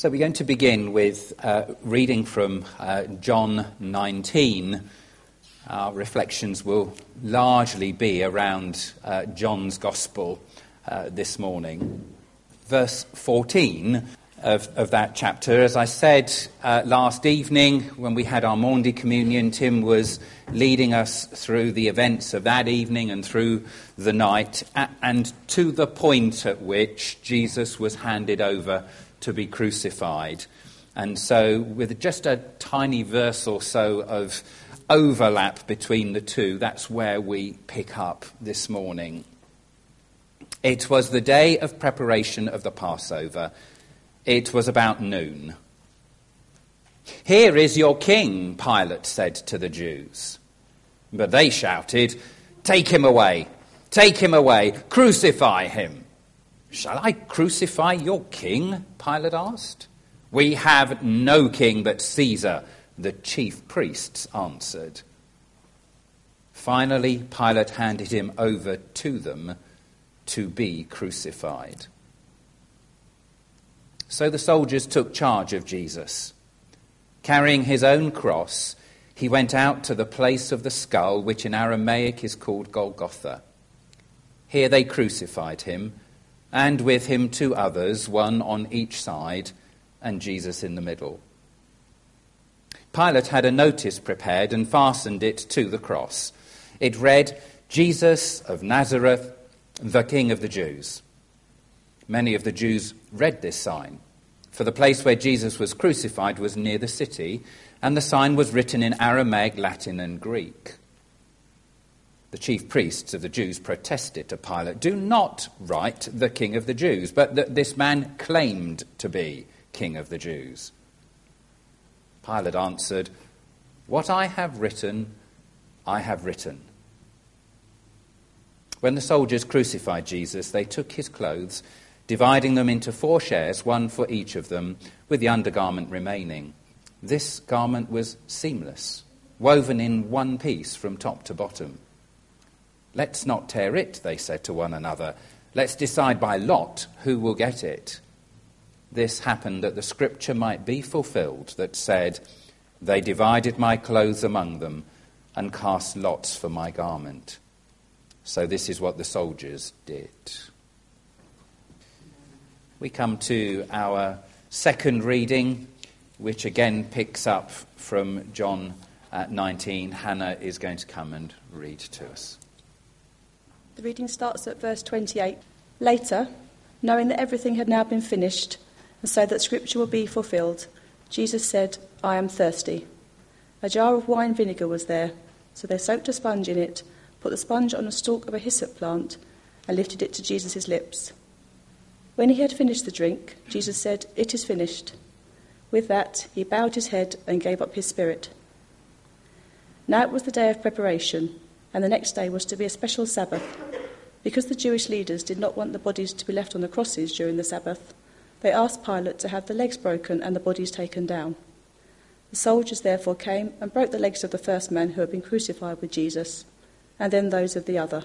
So we're going to begin with reading from John 19. Our reflections will largely be around John's Gospel this morning. Verse 14 of that chapter, as I said last evening when we had our Maundy Communion, Tim was leading us through the events of that evening and through the night, and to the point at which Jesus was handed over to be crucified. And so with just a tiny verse or so of overlap between the two, that's where we pick up this morning. It was the day of preparation of the Passover. It was about noon. "Here is your king," Pilate said to the Jews. But they shouted, "Take him away! Take him away! Crucify him!" "Shall I crucify your king?" Pilate asked. "We have no king but Caesar," the chief priests answered. Finally, Pilate handed him over to them to be crucified. So the soldiers took charge of Jesus. Carrying his own cross, he went out to the place of the skull, which in Aramaic is called Golgotha. Here they crucified him, and with him two others, one on each side, and Jesus in the middle. Pilate had a notice prepared and fastened it to the cross. It read, "Jesus of Nazareth, the King of the Jews." Many of the Jews read this sign, for the place where Jesus was crucified was near the city, and the sign was written in Aramaic, Latin, and Greek. The chief priests of the Jews protested to Pilate, "Do not write the King of the Jews," but that this man claimed to be King of the Jews. Pilate answered, "What I have written, I have written." When the soldiers crucified Jesus, they took his clothes, dividing them into 4 shares, one for each of them, with the undergarment remaining. This garment was seamless, woven in one piece from top to bottom. "Let's not tear it," they said to one another. "Let's decide by lot who will get it." This happened that the scripture might be fulfilled that said, "They divided my clothes among them and cast lots for my garment." So this is what the soldiers did. We come to our second reading, which again picks up from John 19. Hannah is going to come and read to us. The reading starts at verse 28. "Later, knowing that everything had now been finished, and so that scripture will be fulfilled, Jesus said, 'I am thirsty.' A jar of wine vinegar was there, so they soaked a sponge in it, put the sponge on a stalk of a hyssop plant, and lifted it to Jesus' lips. When he had finished the drink, Jesus said, 'It is finished.' With that, he bowed his head and gave up his spirit. Now it was the day of preparation, and the next day was to be a special Sabbath. Because the Jewish leaders did not want the bodies to be left on the crosses during the Sabbath, they asked Pilate to have the legs broken and the bodies taken down. The soldiers therefore came and broke the legs of the first man who had been crucified with Jesus, and then those of the other.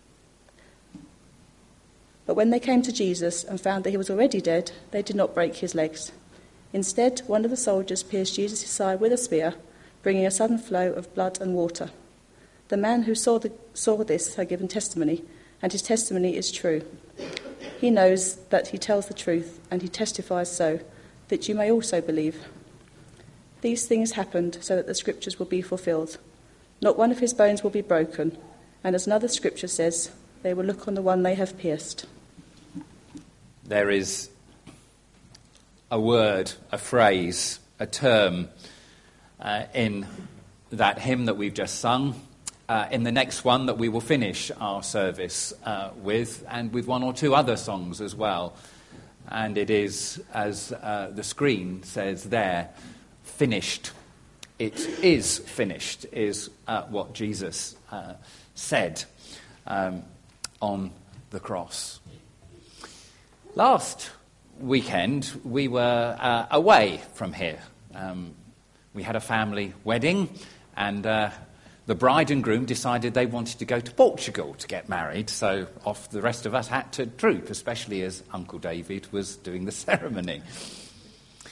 But when they came to Jesus and found that he was already dead, they did not break his legs. Instead, one of the soldiers pierced Jesus' side with a spear, bringing a sudden flow of blood and water. The man who saw this had given testimony, and his testimony is true. He knows that he tells the truth, and he testifies so, that you may also believe. These things happened so that the scriptures will be fulfilled. Not one of his bones will be broken, and as another scripture says, they will look on the one they have pierced." There is a word, a phrase, a term in that hymn that we've just sung, in the next one that we will finish our service with, and with one or two other songs as well. And it is, as the screen says there, finished. It is finished, is what Jesus said on the cross. Last weekend, we were away from here. We had a family wedding, and the bride and groom decided they wanted to go to Portugal to get married, so off the rest of us had to troop, especially as Uncle David was doing the ceremony.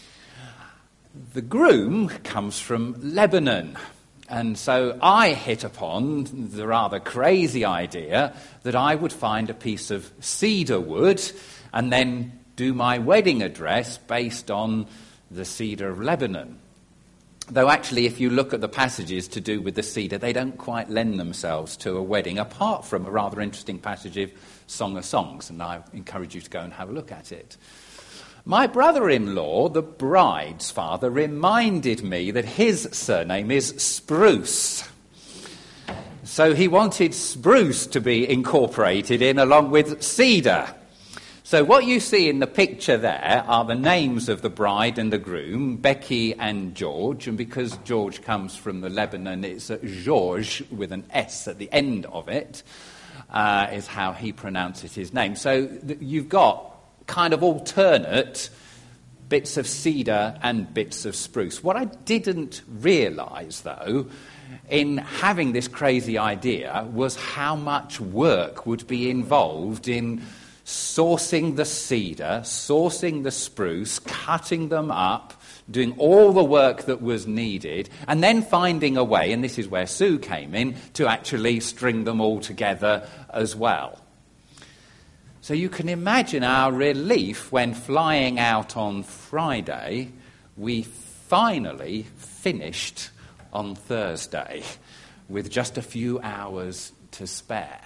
The groom comes from Lebanon. And so I hit upon the rather crazy idea that I would find a piece of cedar wood and then do my wedding address based on the cedar of Lebanon. Though actually, if you look at the passages to do with the cedar, they don't quite lend themselves to a wedding, apart from a rather interesting passage of Song of Songs, and I encourage you to go and have a look at it. My brother-in-law, the bride's father, reminded me that his surname is Spruce. So he wanted spruce to be incorporated in along with cedar. So what you see in the picture there are the names of the bride and the groom, Becky and George. And because George comes from the Lebanon, it's George with an S at the end of it, is how he pronounces his name. So you've got kind of alternate bits of cedar and bits of spruce. What I didn't realise, though, in having this crazy idea was how much work would be involved in sourcing the cedar, sourcing the spruce, cutting them up, doing all the work that was needed, and then finding a way, and this is where Sue came in, to actually string them all together as well. So you can imagine our relief when flying out on Friday, we finally finished on Thursday with just a few hours to spare.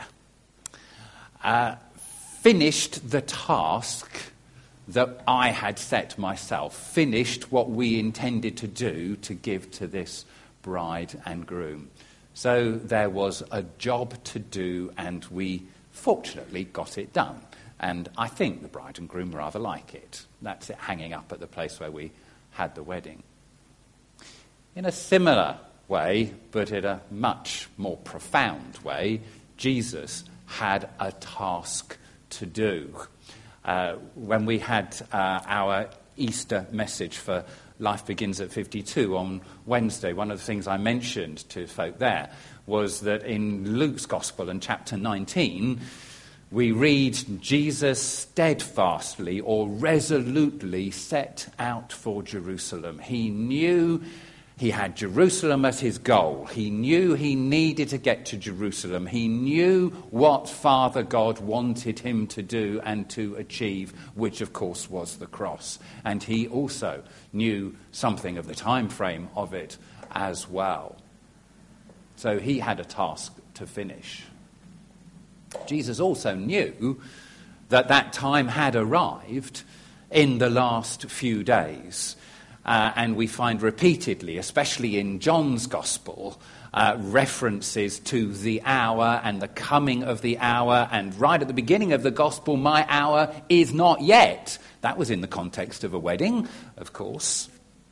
Finished the task that I had set myself, finished what we intended to do to give to this bride and groom. So there was a job to do, and we fortunately got it done. And I think the bride and groom rather like it. That's it hanging up at the place where we had the wedding. In a similar way, but in a much more profound way, Jesus had a task to do. When we had our Easter message for Life Begins at 52 on Wednesday, one of the things I mentioned to folk there was that in Luke's Gospel in chapter 19, we read, Jesus steadfastly or resolutely set out for Jerusalem. He knew he had Jerusalem as his goal. He knew he needed to get to Jerusalem. He knew what Father God wanted him to do and to achieve, which of course was the cross. And he also knew something of the time frame of it as well. So he had a task to finish. Jesus also knew that that time had arrived in the last few days. And we find repeatedly, especially in John's Gospel, references to the hour and the coming of the hour. And right at the beginning of the Gospel, my hour is not yet. That was in the context of a wedding, of course.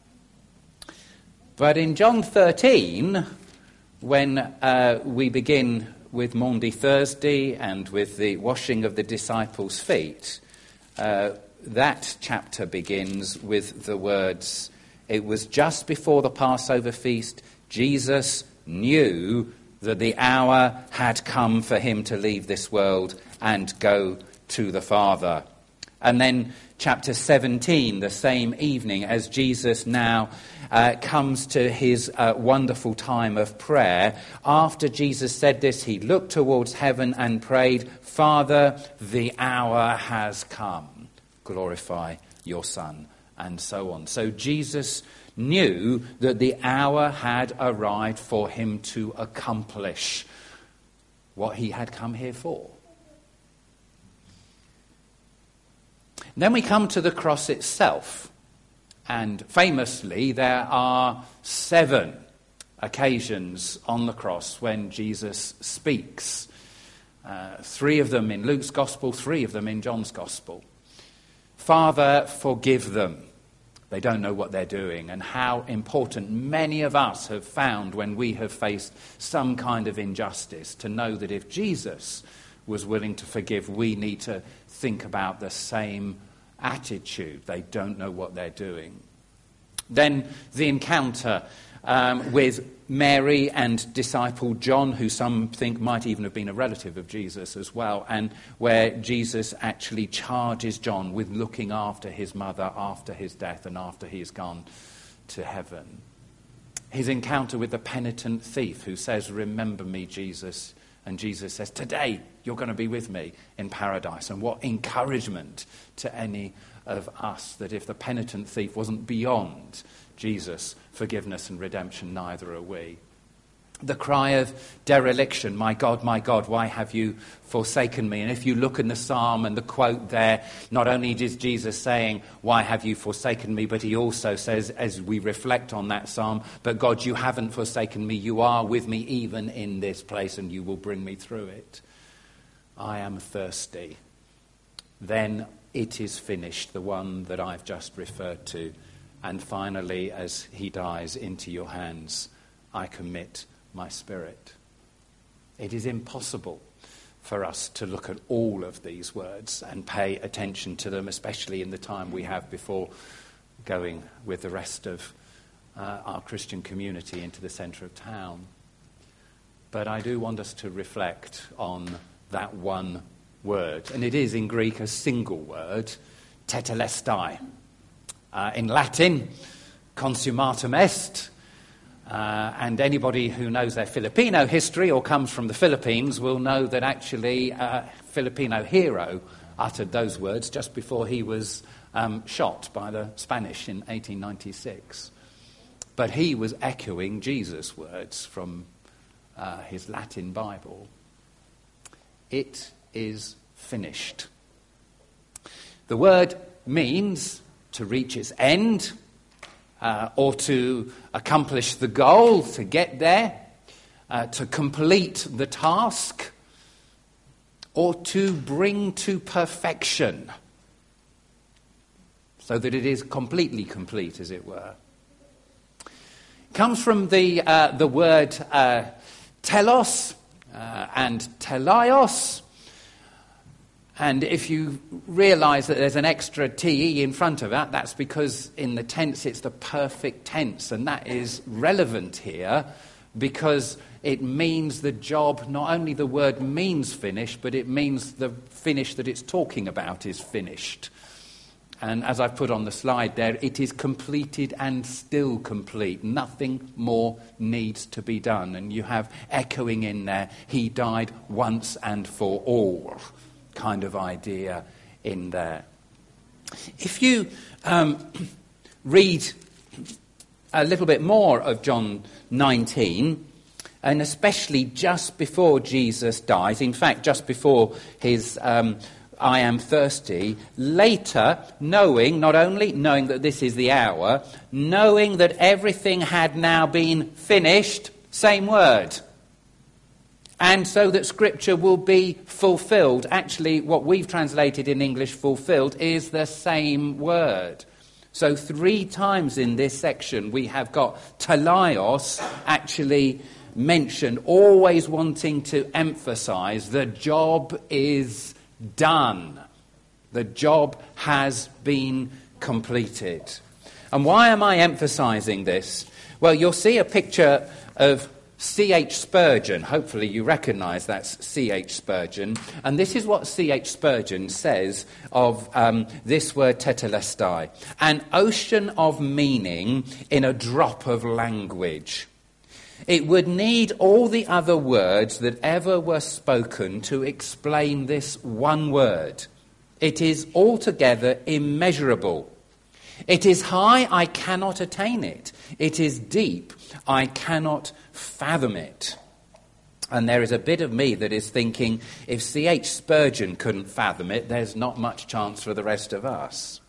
But in John 13, when we begin with Maundy Thursday and with the washing of the disciples' feet, that chapter begins with the words, it was just before the Passover feast, Jesus knew that the hour had come for him to leave this world and go to the Father. And then chapter 17, the same evening, as Jesus now comes to his wonderful time of prayer. After Jesus said this, he looked towards heaven and prayed, Father, the hour has come. Glorify your Son, and so on. So Jesus knew that the hour had arrived for him to accomplish what he had come here for. Then we come to the cross itself. And famously, there are 7 occasions on the cross when Jesus speaks. 3 of them in Luke's Gospel, 3 of them in John's Gospel. Father, forgive them. They don't know what they're doing. And how important many of us have found when we have faced some kind of injustice to know that if Jesus was willing to forgive, we need to think about the same attitude. They don't know what they're doing. Then the encounter with Mary and disciple John, who some think might even have been a relative of Jesus as well, and where Jesus actually charges John with looking after his mother after his death and after he is gone to heaven. His encounter with the penitent thief who says, "Remember me, Jesus." And Jesus says, "Today you're going to be with me in paradise." And what encouragement to any of us that if the penitent thief wasn't beyond Jesus' forgiveness and redemption, neither are we. The cry of dereliction, my God, why have you forsaken me?" And if you look in the psalm and the quote there, not only is Jesus saying, "Why have you forsaken me?" but he also says, as we reflect on that psalm, "But God, you haven't forsaken me. You are with me even in this place and you will bring me through it. I am thirsty." Then it is finished, the one that I've just referred to. And finally, as he dies, "Into your hands I commit my spirit." It is impossible for us to look at all of these words and pay attention to them, especially in the time we have before going with the rest of our Christian community into the centre of town. But I do want us to reflect on that one word. And it is in Greek a single word, tetelestai. In Latin, consummatum est. And anybody who knows their Filipino history or comes from the Philippines will know that actually a Filipino hero uttered those words just before he was shot by the Spanish in 1896. But he was echoing Jesus' words from his Latin Bible. It is finished. The word means to reach its end, or to accomplish the goal, to get there, to complete the task, or to bring to perfection, so that it is completely complete, as it were. It comes from the word telos and telaios. And if you realise that there's an extra T-E in front of that, that's because in the tense it's the perfect tense. And that is relevant here because it means the job, not only the word means finished, but it means the finish that it's talking about is finished. And as I've put on the slide there, it is completed and still complete. Nothing more needs to be done. And you have echoing in there, he died once and for all, kind of idea in there. If you read a little bit more of John 19, and especially just before Jesus dies, in fact, just before his I am thirsty, later, not only knowing that this is the hour, knowing that everything had now been finished, same word. And so that Scripture will be fulfilled. Actually, what we've translated in English, fulfilled, is the same word. So 3 times in this section we have got telaios actually mentioned, always wanting to emphasize the job is done. The job has been completed. And why am I emphasizing this? Well, you'll see a picture of C.H. Spurgeon. Hopefully you recognise that's C.H. Spurgeon. And this is what C.H. Spurgeon says of this word tetelestai. An ocean of meaning in a drop of language. It would need all the other words that ever were spoken to explain this one word. It is altogether immeasurable. It is high, I cannot attain it. It is deep, I cannot fathom it. And there is a bit of me that is thinking, if C.H. Spurgeon couldn't fathom it, there's not much chance for the rest of us.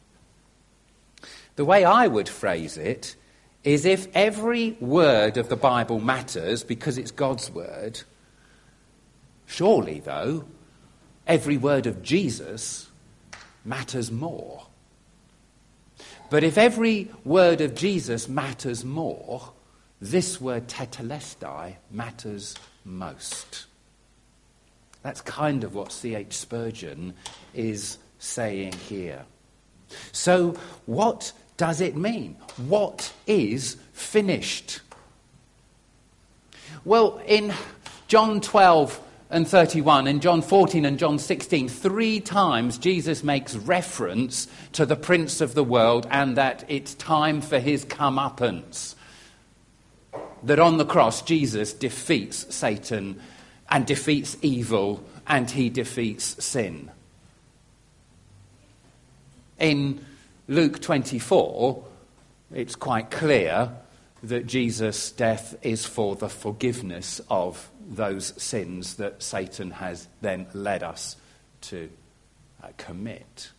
The way I would phrase it is if every word of the Bible matters because it's God's word, surely, though, every word of Jesus matters more. But if every word of Jesus matters more, this word tetelestai matters most. That's kind of what C.H. Spurgeon is saying here. So what does it mean? What is finished? Well, in John 12, and 31, in John 14 and John 16, 3 times Jesus makes reference to the prince of the world and that it's time for his comeuppance. That on the cross, Jesus defeats Satan and defeats evil and he defeats sin. In Luke 24, it's quite clear that Jesus' death is for the forgiveness of those sins that Satan has then led us to commit.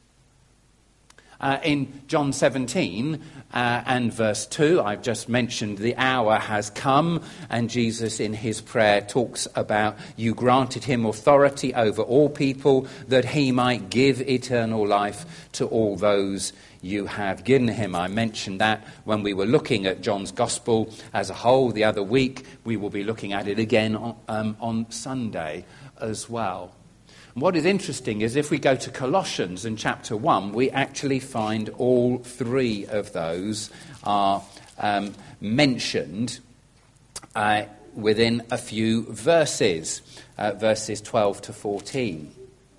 In John 17 and verse 2, I've just mentioned the hour has come, and Jesus in his prayer talks about you granted him authority over all people that he might give eternal life to all those you have given him. I mentioned that when we were looking at John's Gospel as a whole the other week. We will be looking at it again on Sunday as well. What is interesting is if we go to Colossians in chapter 1, we actually find all 3 of those are mentioned within a few verses, verses 12 to 14.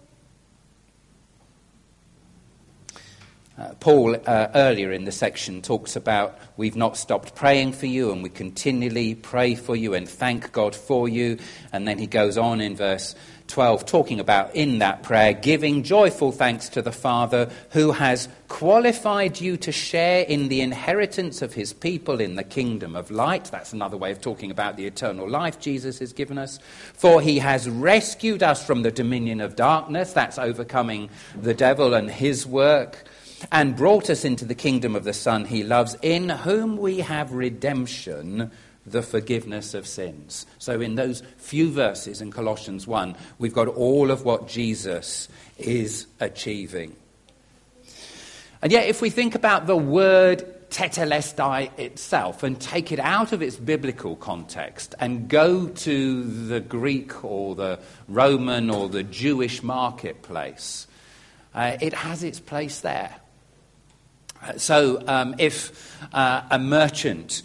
Paul, earlier in the section, talks about we've not stopped praying for you and we continually pray for you and thank God for you. And then he goes on in verse 12, talking about in that prayer, giving joyful thanks to the Father who has qualified you to share in the inheritance of his people in the kingdom of light. That's another way of talking about the eternal life Jesus has given us. For he has rescued us from the dominion of darkness. That's overcoming the devil and his work. And brought us into the kingdom of the Son he loves, in whom we have redemption, the forgiveness of sins. So in those few verses in Colossians 1, we've got all of what Jesus is achieving. And yet if we think about the word tetelestai itself and take it out of its biblical context and go to the Greek or the Roman or the Jewish marketplace, it has its place there. So if a merchant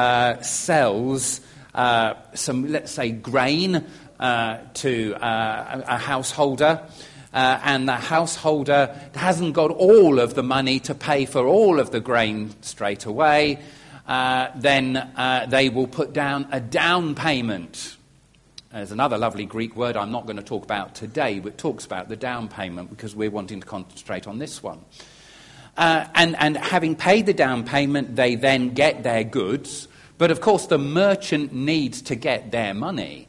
sells some, let's say, grain to a householder, and the householder hasn't got all of the money to pay for all of the grain straight away, then they will put down a down payment. There's another lovely Greek word I'm not going to talk about today, but talks about the down payment because we're wanting to concentrate on this one. And having paid the down payment, they then get their goods. But of course, the merchant needs to get their money.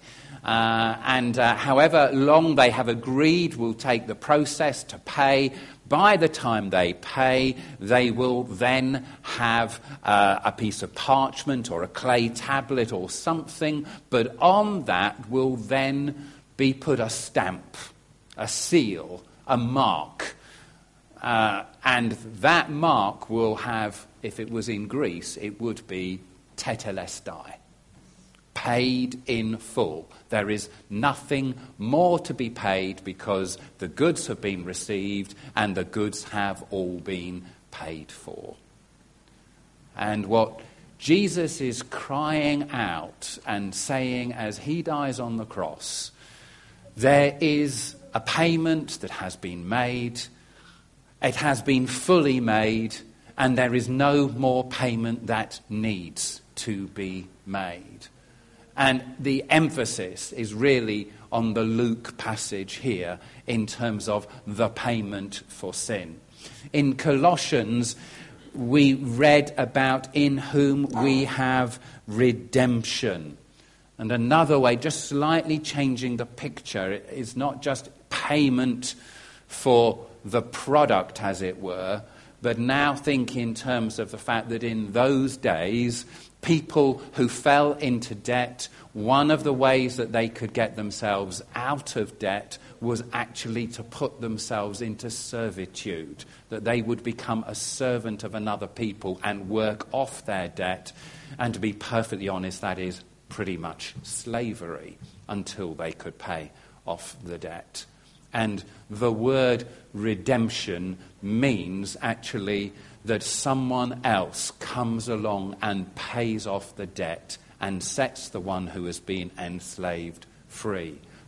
However long they have agreed will take the process to pay. By the time they pay, they will then have a piece of parchment or a clay tablet or something. But on that will then be put a stamp, a seal, a mark. And that mark will have, if it was in Greece, it would be tetelestai, paid in full. There is nothing more to be paid because the goods have been received and the goods have all been paid for. And what Jesus is crying out and saying as he dies on the cross, there is a payment that has been made. It has been fully made, and there is no more payment that needs to be made. And the emphasis is really on the Luke passage here in terms of the payment for sin. In Colossians, we read about in whom we have redemption. And another way, just slightly changing the picture, it is not just payment for the product, as it were, but now think in terms of the fact that in those days, people who fell into debt, one of the ways that they could get themselves out of debt was actually to put themselves into servitude, that they would become a servant of another people and work off their debt. And to be perfectly honest, that is pretty much slavery until they could pay off the debt. And the word redemption means actually that someone else comes along and pays off the debt and sets the one who has been enslaved free.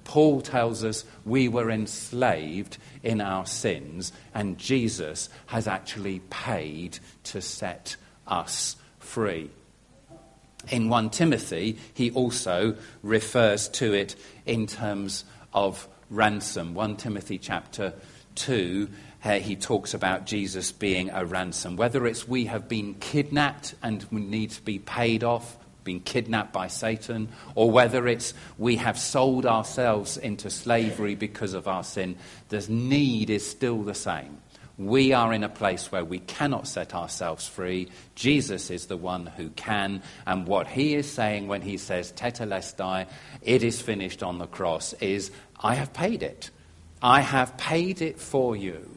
Paul tells us we were enslaved in our sins, and Jesus has actually paid to set us free. In 1 Timothy, he also refers to it in terms of ransom. 1 Timothy chapter 2, he talks about Jesus being a ransom. Whether it's we have been kidnapped and we need to be paid off, been kidnapped by Satan, or whether it's we have sold ourselves into slavery because of our sin, the need is still the same. We are in a place where we cannot set ourselves free. Jesus is the one who can, and what he is saying when he says tetelestai, it is finished on the cross, is I have paid it. I have paid it for you.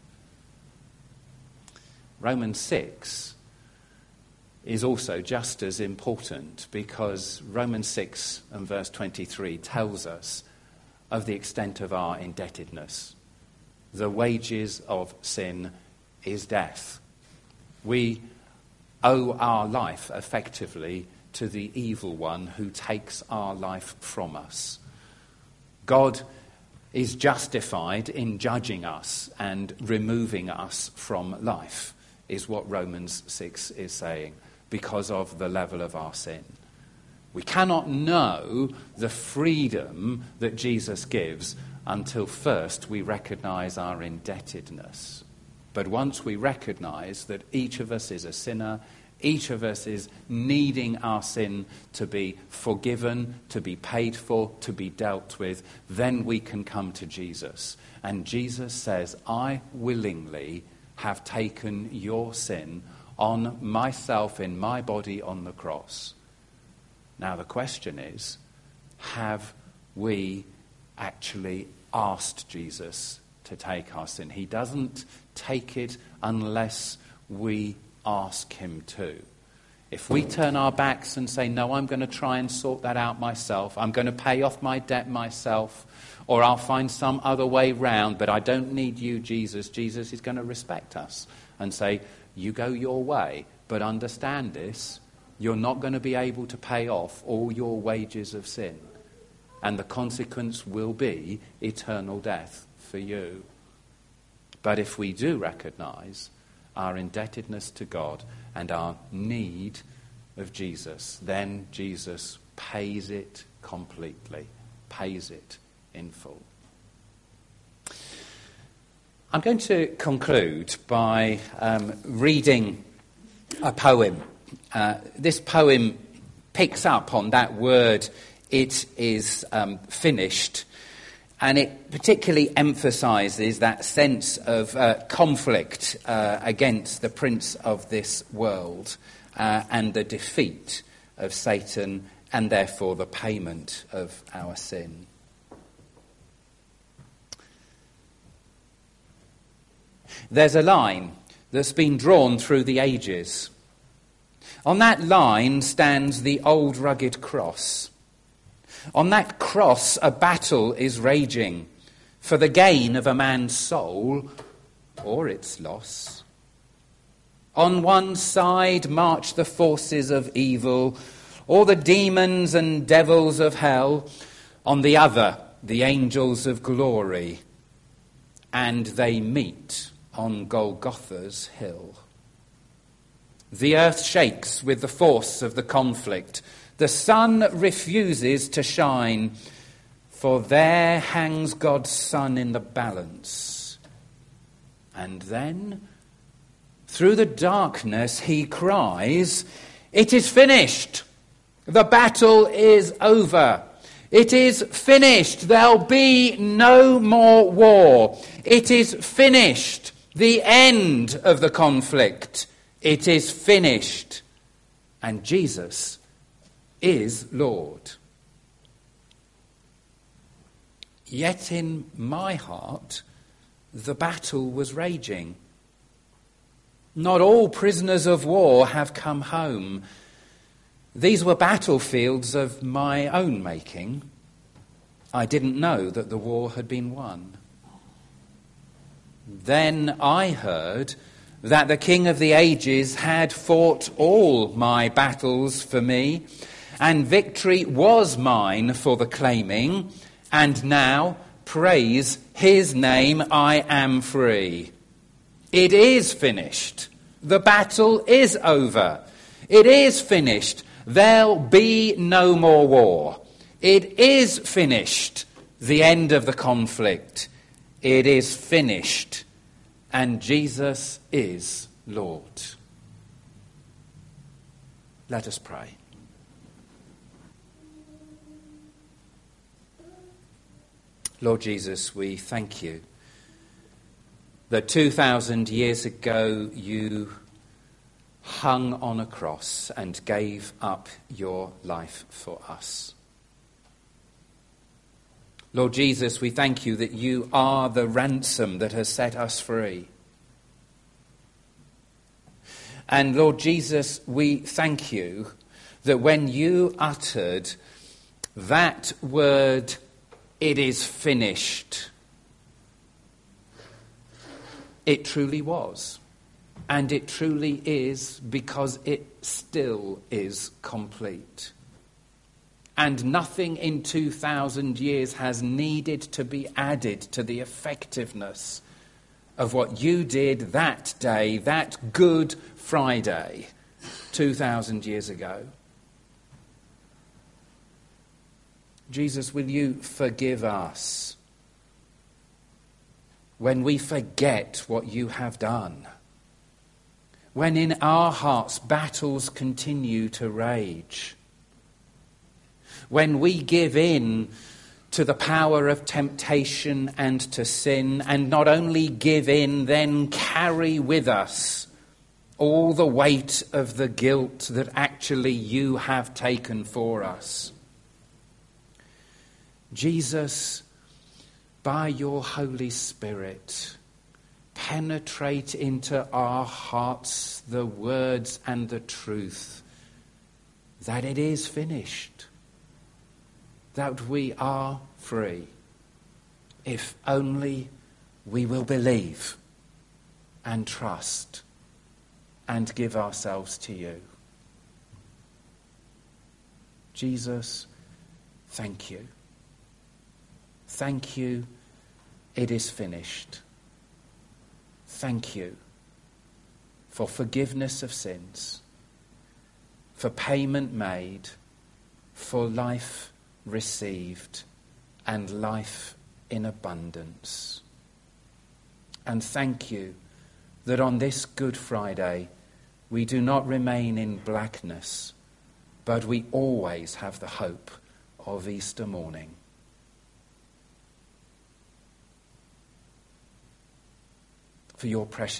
Romans 6 is also just as important, because Romans 6 and verse 23 tells us of the extent of our indebtedness. The wages of sin is death. We owe our life effectively to the evil one who takes our life from us. God is justified in judging us and removing us from life, is what Romans 6 is saying, because of the level of our sin. We cannot know the freedom that Jesus gives until first we recognize our indebtedness. But once we recognize that each of us is a sinner, each of us is needing our sin to be forgiven, to be paid for, to be dealt with, then we can come to Jesus. And Jesus says, I willingly have taken your sin on myself in my body on the cross. Now the question is, have we actually asked Jesus to take our sin? He doesn't take it unless we ask him to. If we turn our backs and say, no, I'm going to try and sort that out myself, I'm going to pay off my debt myself, or I'll find some other way round, but I don't need you, Jesus. Jesus is going to respect us and say, you go your way, but understand this, you're not going to be able to pay off all your wages of sin. And the consequence will be eternal death for you. But if we do recognize our indebtedness to God and our need of Jesus, then Jesus pays it completely, pays it in full. I'm going to conclude by reading a poem. This poem picks up on that word, it is finished, and it particularly emphasizes that sense of conflict against the prince of this world and the defeat of Satan, and therefore the payment of our sin. There's a line that's been drawn through the ages. On that line stands the old rugged cross. On that cross a battle is raging for the gain of a man's soul or its loss. On one side march the forces of evil, or the demons and devils of hell. On the other, the angels of glory. And they meet on Golgotha's hill. The earth shakes with the force of the conflict. The sun refuses to shine, for there hangs God's Son in the balance. And then, through the darkness, he cries, "It is finished! The battle is over! It is finished! There'll be no more war! It is finished! The end of the conflict! It is finished!" And Jesus is Lord. Yet in my heart, the battle was raging. Not all prisoners of war have come home. These were battlefields of my own making. I didn't know that the war had been won. Then I heard that the King of the Ages had fought all my battles for me, and victory was mine for the claiming, And now, praise his name, I am free. It is finished. The battle is over. It is finished. There'll be no more war. It is finished. The end of the conflict. It is finished. And Jesus is Lord. Let us pray. Lord Jesus, we thank you that 2,000 years ago you hung on a cross and gave up your life for us. Lord Jesus, we thank you that you are the ransom that has set us free. And Lord Jesus, we thank you that when you uttered that word, it is finished, it truly was. And it truly is, because it still is complete. And nothing in 2,000 years has needed to be added to the effectiveness of what you did that day, that Good Friday, 2,000 years ago. Jesus, will you forgive us when we forget what you have done? When in our hearts battles continue to rage? When we give in to the power of temptation and to sin, and not only give in, then carry with us all the weight of the guilt that actually you have taken for us. Jesus, by your Holy Spirit, penetrate into our hearts the words and the truth that it is finished, that we are free, if only we will believe and trust and give ourselves to you. Jesus, thank you. Thank you, it is finished. Thank you for forgiveness of sins, for payment made, for life received, and life in abundance. And thank you that on this Good Friday we do not remain in blackness, but we always have the hope of Easter morning. For your precious